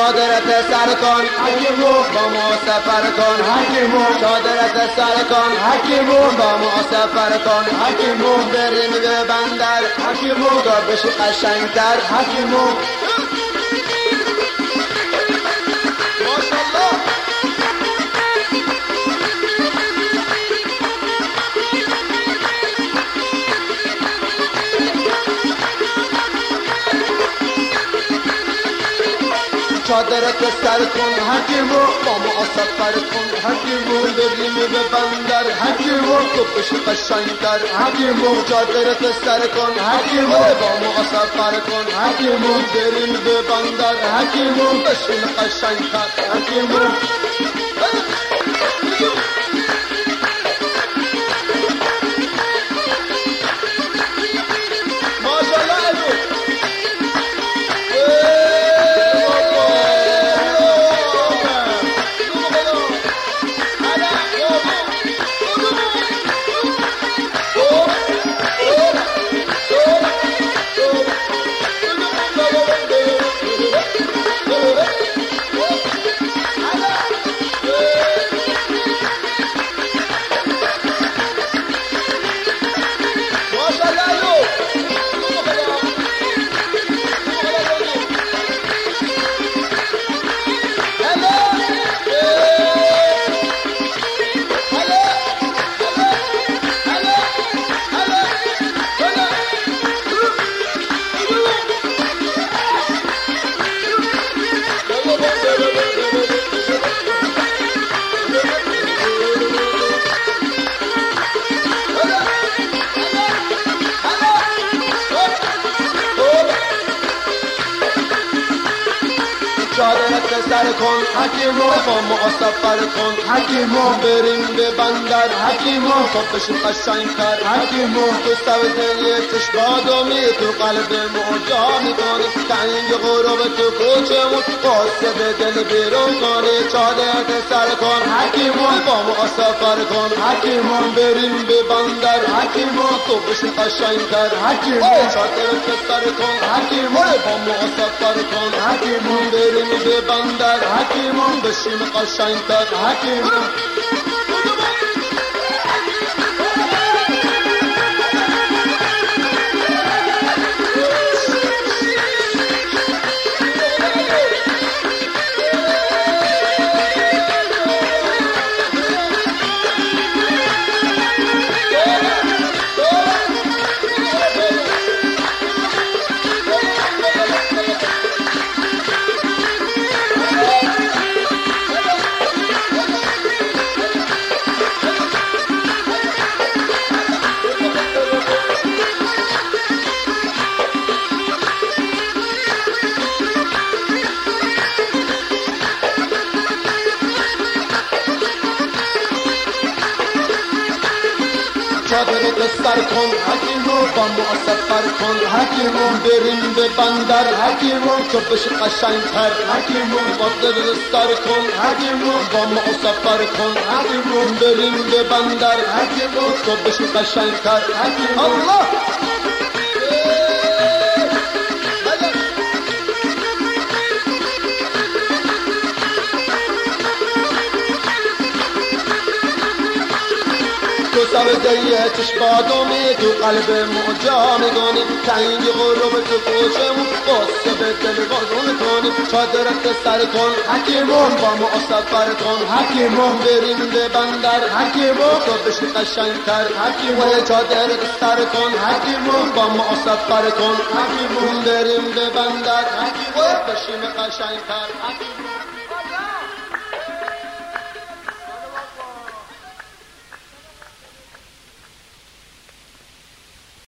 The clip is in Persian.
چادرت سر کن حکیمو با ما سفر کن حکیمو چادرت سر کن حکیمو با ما سفر کن حکیمو بریم به بندر حکیمو تا بشی قشنگتر حکیمو چادرت سر کن حکیمو با ما سفر کن حکیمو بریم به بندر حکیمو تو بشی قشنگتر حکیمو چادرت سر کن حکیمو با ما سفر کن حکیمو بریم به بندر حکیمو بشی قشنگتر حکیمو چادرت سر کن حکیمو با ما سفر کن حکیمو بریم به بندر حکیمو تا بشی قشنگتر حکیمو تو سوزه چشمادمی تو قلب ما جا میکنی تنگ غروب تو کوچمون قصه به دل بیرون کنی چادرت سر کن حکیمو با ما سفر کن حکیمو بریم به بندر حکیمو تو بشی قشنگتر حکیمو چادرت سر کن حکیمو با ما سفر کن حکیمو بریم به بندر حکیمون بشیم قشنگتر حکیمون چادرت سر کن حکیمو با ما سفر کن حکیمو بریم به بندر حکیمو تو بشی قشنگتر حکیمو چادرت سر کن حکیمو با ما سفر کن حکیمو بریم به بندر حکیمو تو بشی قشنگتر حکیمو الله تو سوزه چشمادمی تو قلب ما جا میگانی تنگ غروب تو کوچمون قصه به دل بازو میکنی چادرت سر کن حکیمون با ما سفر کن حکیمون بریم به بندر حکیمون تو بشی قشنگتر حکیمون چادرت سر کن حکیمون با ما سفر کن حکیمون بریم به بندر حکیمون بشیم قشنگتر حکیمون